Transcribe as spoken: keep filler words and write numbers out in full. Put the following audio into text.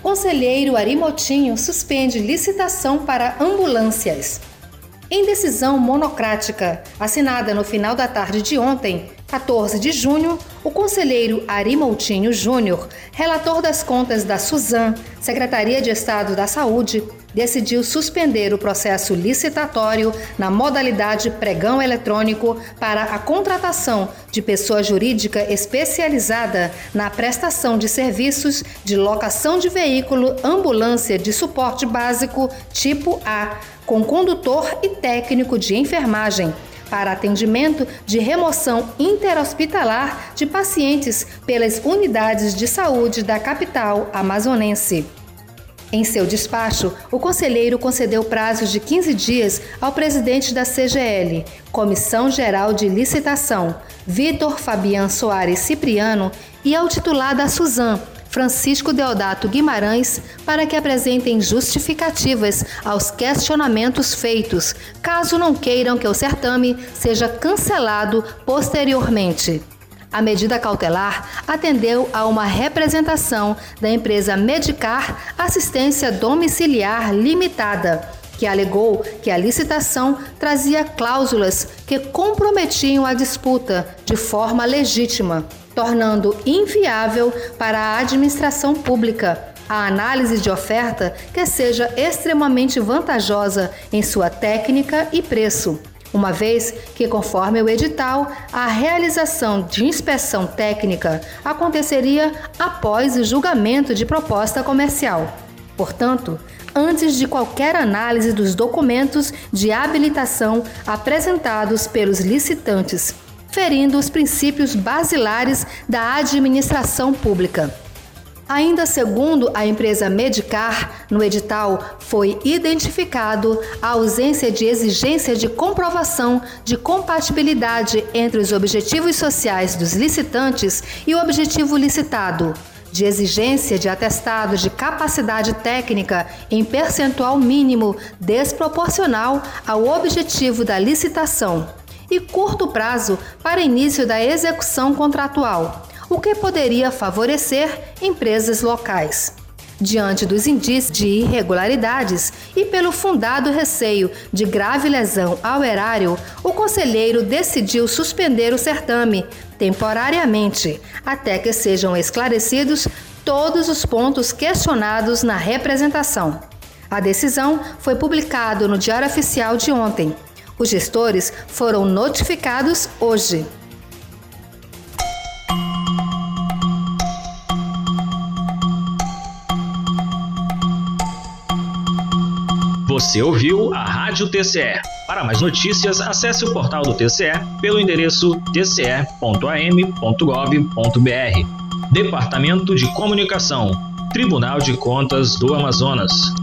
conselheiro Ari Moutinho suspende licitação para ambulâncias. Em decisão monocrática, assinada no final da tarde de ontem, quatorze de junho, o conselheiro Ari Moutinho Júnior, relator das contas da Suzam, Secretaria de Estado da Saúde, decidiu suspender o processo licitatório na modalidade pregão eletrônico para a contratação de pessoa jurídica especializada na prestação de serviços de locação de veículo ambulância de suporte básico tipo A, com condutor e técnico de enfermagem, para atendimento de remoção interhospitalar de pacientes pelas unidades de saúde da capital amazonense. Em seu despacho, o conselheiro concedeu prazos de quinze dias ao presidente da C G L, Comissão Geral de Licitação, Vitor Fabian Soares Cipriano, e ao titular da Suzam, Francisco Deodato Guimarães, para que apresentem justificativas aos questionamentos feitos, caso não queiram que o certame seja cancelado posteriormente. A medida cautelar atendeu a uma representação da empresa Medicar Assistência Domiciliar Limitada, que alegou que a licitação trazia cláusulas que comprometiam a disputa de forma legítima, tornando inviável para a administração pública a análise de oferta que seja extremamente vantajosa em sua técnica e preço, uma vez que, conforme o edital, a realização de inspeção técnica aconteceria após o julgamento de proposta comercial. Portanto, antes de qualquer análise dos documentos de habilitação apresentados pelos licitantes, ferindo os princípios basilares da administração pública. Ainda segundo a empresa Medicar, no edital foi identificado a ausência de exigência de comprovação de compatibilidade entre os objetivos sociais dos licitantes e o objetivo licitado, de exigência de atestado de capacidade técnica em percentual mínimo desproporcional ao objetivo da licitação, e curto prazo para início da execução contratual, o que poderia favorecer empresas locais. Diante dos indícios de irregularidades e pelo fundado receio de grave lesão ao erário, o conselheiro decidiu suspender o certame temporariamente, até que sejam esclarecidos todos os pontos questionados na representação. A decisão foi publicada no Diário Oficial de ontem. Os gestores foram notificados hoje. Você ouviu a Rádio T C E. Para mais notícias, acesse o portal do T C E pelo endereço t c e ponto a m ponto gov ponto b r. Departamento de Comunicação, Tribunal de Contas do Amazonas.